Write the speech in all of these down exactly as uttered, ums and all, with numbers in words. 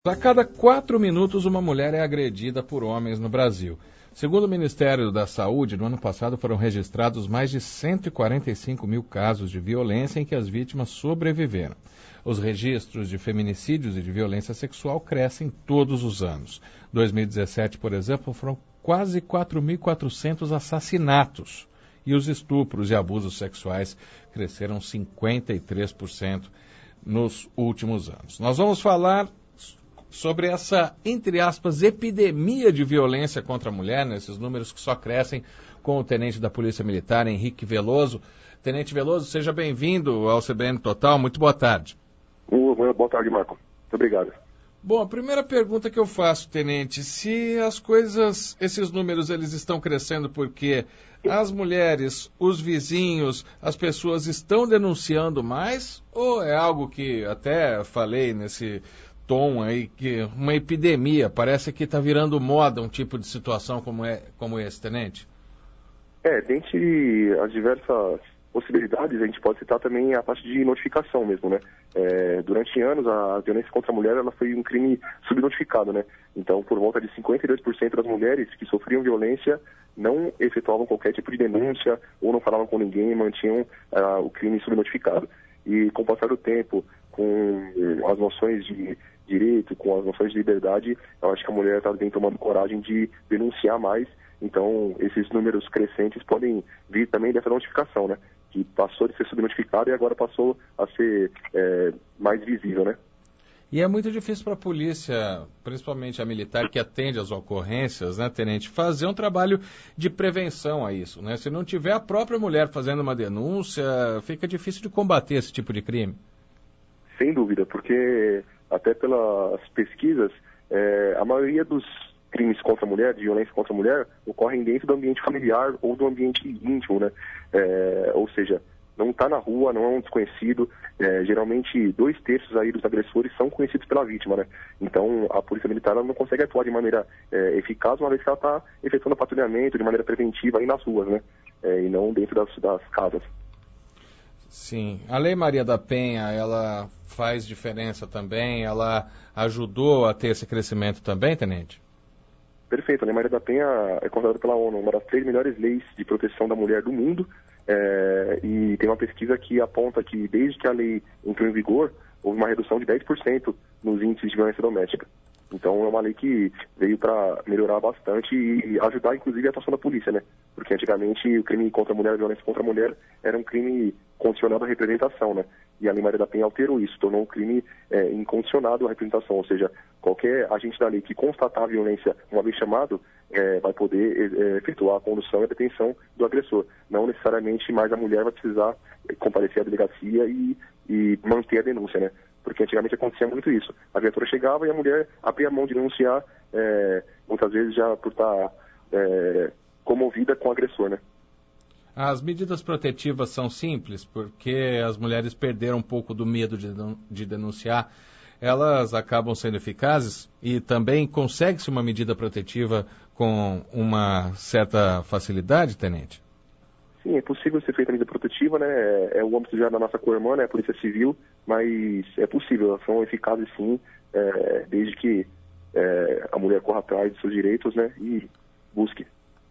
A cada quatro minutos, uma mulher é agredida por homens no Brasil. Segundo o Ministério da Saúde, no ano passado foram registrados mais de cento e quarenta e cinco mil casos de violência em que as vítimas sobreviveram. Os registros de feminicídios e de violência sexual crescem todos os anos. Em dois mil e dezessete, por exemplo, foram quase quatro mil e quatrocentos assassinatos. E os estupros e abusos sexuais cresceram cinquenta e três por cento nos últimos anos. Nós vamos falar sobre essa, entre aspas, epidemia de violência contra a mulher, né? Esses números que só crescem, com o tenente da Polícia Militar, Henrique Veloso. Tenente Veloso, seja bem-vindo ao C B N Total. Muito boa tarde. Uh, boa tarde, Marco. Muito obrigado. Bom, a primeira pergunta que eu faço, tenente, se as coisas, esses números, eles estão crescendo porque as mulheres, os vizinhos, as pessoas estão denunciando mais, ou é algo que até falei nesse tom aí, que uma epidemia, parece que está virando moda um tipo de situação como, é, como esse, tenente? É, dentre as diversas possibilidades, a gente pode citar também a parte de notificação mesmo, né? É, durante anos, a violência contra a mulher ela foi um crime subnotificado, né? Então, por volta de cinquenta e dois por cento das mulheres que sofriam violência não efetuavam qualquer tipo de denúncia ou não falavam com ninguém, mantinham uh, o crime subnotificado. E com o passar do tempo, com as noções de direito, com as noções de liberdade, eu acho que a mulher está bem tomando coragem de denunciar mais. Então, esses números crescentes podem vir também dessa notificação, né? Que passou de ser subnotificado e agora passou a ser é, mais visível, né? E é muito difícil para a polícia, principalmente a militar, que atende às ocorrências, né, tenente, fazer um trabalho de prevenção a isso, né? Se não tiver a própria mulher fazendo uma denúncia, fica difícil de combater esse tipo de crime. Sem dúvida, porque até pelas pesquisas, é, a maioria dos crimes contra a mulher, de violência contra a mulher, ocorrem dentro do ambiente familiar ou do ambiente íntimo, né? É, ou seja, não está na rua, não é um desconhecido. É, geralmente, dois terços aí dos agressores são conhecidos pela vítima, né? Então, a Polícia Militar ela não consegue atuar de maneira é, eficaz, uma vez que ela está efetuando patrulhamento de maneira preventiva aí nas ruas, né? É, e não dentro das, das casas. Sim. A Lei Maria da Penha, ela faz diferença também? Ela ajudou a ter esse crescimento também, tenente? Perfeito. A Lei Maria da Penha é considerada pela ONU uma das três melhores leis de proteção da mulher do mundo. É, e tem uma pesquisa que aponta que desde que a lei entrou em vigor, houve uma redução de dez por cento nos índices de violência doméstica. Então é uma lei que veio para melhorar bastante e ajudar inclusive a atuação da polícia, né? Porque antigamente o crime contra a mulher, a violência contra a mulher, era um crime condicionado à representação, né? E a Lei Maria da Penha alterou isso, tornou um crime é, incondicionado à representação, ou seja, qualquer agente da lei que constatar a violência uma vez chamado é, vai poder é, efetuar a condução e a detenção do agressor. Não necessariamente mais a mulher vai precisar comparecer à delegacia e, e manter a denúncia, né? Porque antigamente acontecia muito isso. A viatura chegava e a mulher abria a mão de denunciar, é, muitas vezes já por estar é, comovida com o agressor, né? As medidas protetivas são simples, porque as mulheres perderam um pouco do medo de, de denunciar. Elas acabam sendo eficazes e também consegue-se uma medida protetiva com uma certa facilidade, tenente? Sim, é possível ser feita a medida protetiva, né? É, é o âmbito já da nossa co-irmã, né? A Polícia Civil, mas é possível, elas são eficazes sim, é, desde que é, a mulher corra atrás de seus direitos, né? E busque.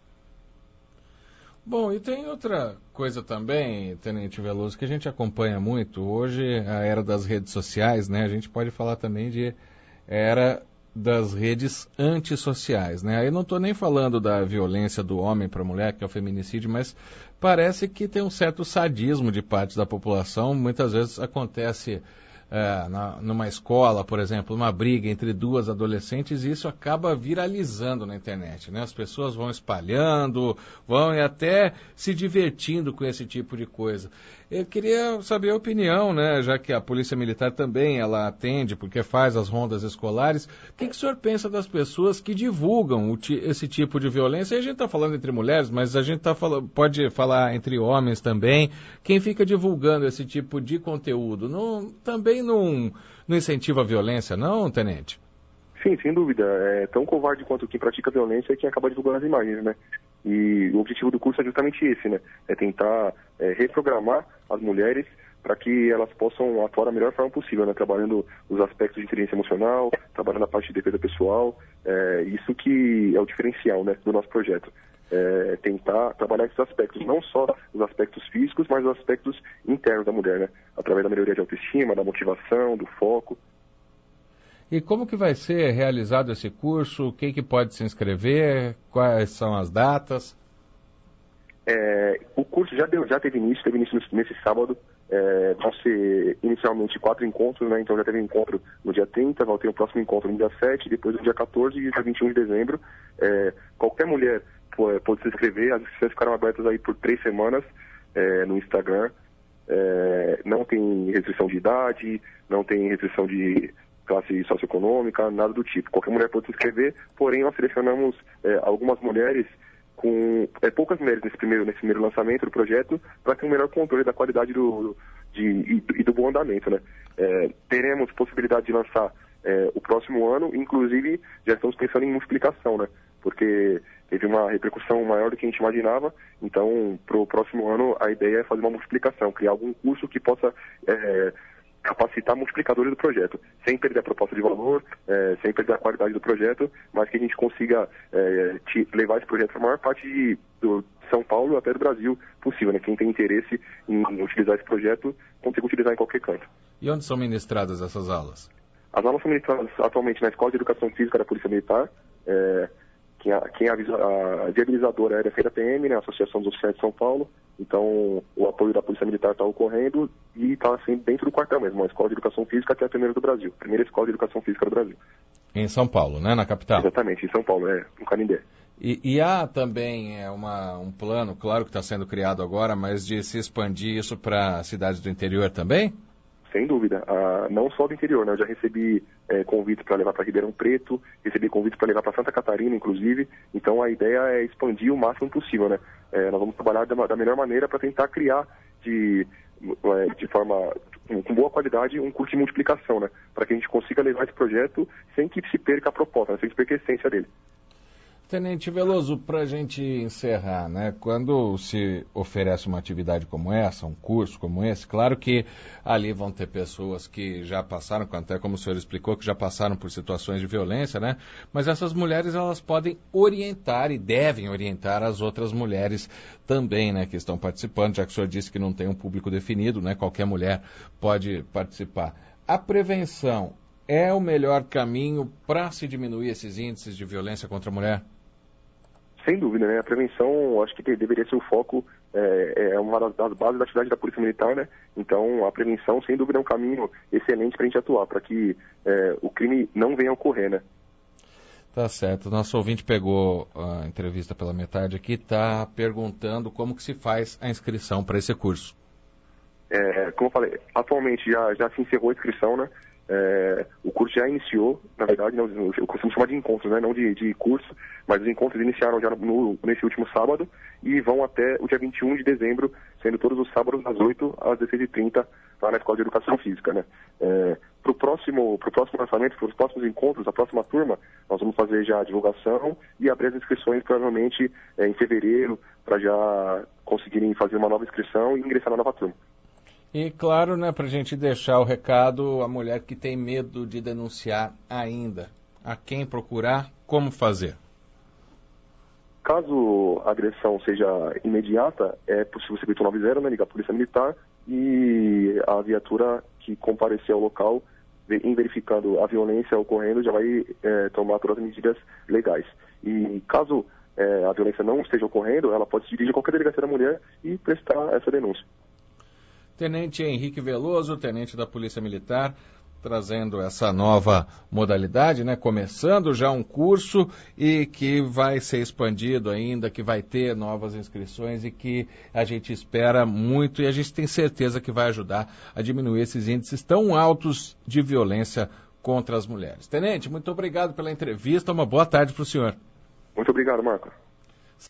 Bom, e tem outra coisa também, tenente Veloso, que a gente acompanha muito. Hoje, a era das redes sociais, né? A gente pode falar também de era das redes antissociais, né? Aí não estou nem falando da violência do homem para a mulher, que é o feminicídio, mas parece que tem um certo sadismo de parte da população. Muitas vezes acontece é, na, numa escola, por exemplo, uma briga entre duas adolescentes e isso acaba viralizando na internet, né? As pessoas vão espalhando, vão e até se divertindo com esse tipo de coisa. Eu queria saber a opinião, né, já que a Polícia Militar também ela atende, porque faz as rondas escolares. O que, que o senhor pensa das pessoas que divulgam o ti, esse tipo de violência? E a gente está falando entre mulheres, mas a gente tá falando, pode falar entre homens também. Quem fica divulgando esse tipo de conteúdo não, também não, não incentiva a violência, não, tenente? Sim, sem dúvida. É tão covarde quanto quem pratica violência é quem acaba divulgando as imagens, né? E o objetivo do curso é justamente esse, né? É tentar é, reprogramar as mulheres para que elas possam atuar da melhor forma possível, né? Trabalhando os aspectos de inteligência emocional, trabalhando a parte de defesa pessoal, é, isso que é o diferencial, né, do nosso projeto. É, tentar trabalhar esses aspectos, não só os aspectos físicos, mas os aspectos internos da mulher, né? Através da melhoria de autoestima, da motivação, do foco. E como que vai ser realizado esse curso? Quem que pode se inscrever? Quais são as datas? É, o curso já, deu, já teve início, teve início nesse sábado. É, vão ser inicialmente quatro encontros, né? Então já teve um encontro no dia trinta, vai ter o próximo encontro no dia sete, depois no dia quatorze e dia vinte e um de dezembro. É, qualquer mulher pode se inscrever, as inscrições ficaram abertas aí por três semanas é, no Instagram. É, não tem restrição de idade, não tem restrição de classe socioeconômica, nada do tipo. Qualquer mulher pode se inscrever, porém nós selecionamos é, algumas mulheres com é, poucas mulheres nesse primeiro, nesse primeiro lançamento do projeto, para ter um melhor controle da qualidade do, de, e, e do bom andamento, né? É, teremos possibilidade de lançar é, o próximo ano, inclusive já estamos pensando em multiplicação, né? Porque teve uma repercussão maior do que a gente imaginava, então para o próximo ano a ideia é fazer uma multiplicação, criar algum curso que possa é, capacitar multiplicadores do projeto, sem perder a proposta de valor, é, sem perder a qualidade do projeto, mas que a gente consiga é, te, levar esse projeto para a maior parte de, do São Paulo até do Brasil possível, né? Quem tem interesse em utilizar esse projeto, consiga utilizar em qualquer canto. E onde são ministradas essas aulas? As aulas são ministradas atualmente na Escola de Educação Física da Polícia Militar. É, quem, a, quem avisa, a viabilizadora é a Defesa P M, né, a Associação dos Oficiais de São Paulo. Então, o apoio da Polícia Militar está ocorrendo e está assim, dentro do quartel mesmo, a Escola de Educação Física, que é a primeira do Brasil, a primeira Escola de Educação Física do Brasil. Em São Paulo, né, na capital? Exatamente, em São Paulo, é, no Canindé. E, e há também é, uma, um plano, claro que está sendo criado agora, mas de se expandir isso para cidades do interior também? Sem dúvida, ah, não só do interior, né? Eu já recebi é, convites para levar para Ribeirão Preto, recebi convites para levar para Santa Catarina, inclusive, então a ideia é expandir o máximo possível, né? É, nós vamos trabalhar da, da melhor maneira para tentar criar de, de forma, com boa qualidade, um curso de multiplicação, né? Para que a gente consiga levar esse projeto sem que se perca a proposta, né? Sem que se perca a essência dele. Tenente Veloso, para a gente encerrar, né? Quando se oferece uma atividade como essa, um curso como esse, claro que ali vão ter pessoas que já passaram, até como o senhor explicou, que já passaram por situações de violência, né? Mas essas mulheres, elas podem orientar e devem orientar as outras mulheres também, né? Que estão participando, já que o senhor disse que não tem um público definido, né? Qualquer mulher pode participar. A prevenção é o melhor caminho para se diminuir esses índices de violência contra a mulher? Sem dúvida, né? A prevenção, acho que deveria ser o foco, é, é uma das, das bases da atividade da Polícia Militar, né? Então, a prevenção, sem dúvida, é um caminho excelente para a gente atuar, para que é, o crime não venha a ocorrer, né? Tá certo. Nosso ouvinte pegou a entrevista pela metade aqui, está perguntando como que se faz a inscrição para esse curso. É, como eu falei, atualmente já, já se encerrou a inscrição, né? É, o curso já iniciou, na verdade, não, eu costumo chamar de encontros, né? Não de, de curso, mas os encontros iniciaram já no, nesse último sábado e vão até o dia vinte e um de dezembro, sendo todos os sábados das oito às dezesseis e trinta lá na Escola de Educação Física, né? É, para o próximo, pro próximo lançamento, para os próximos encontros, a próxima turma, nós vamos fazer já a divulgação e abrir as inscrições provavelmente é, em fevereiro, para já conseguirem fazer uma nova inscrição e ingressar na nova turma. E claro, né, para a gente deixar o recado, a mulher que tem medo de denunciar ainda, a quem procurar, como fazer? Caso a agressão seja imediata, é possível ser feito noventa, né, ligar a Polícia Militar e a viatura que comparecer ao local, em verificando a violência ocorrendo, já vai é, tomar todas as medidas legais. E caso é, a violência não esteja ocorrendo, ela pode se dirigir a qualquer delegacia da mulher e prestar essa denúncia. Tenente Henrique Veloso, tenente da Polícia Militar, trazendo essa nova modalidade, né? Começando já um curso e que vai ser expandido ainda, que vai ter novas inscrições e que a gente espera muito e a gente tem certeza que vai ajudar a diminuir esses índices tão altos de violência contra as mulheres. Tenente, muito obrigado pela entrevista, uma boa tarde para o senhor. Muito obrigado, Marco.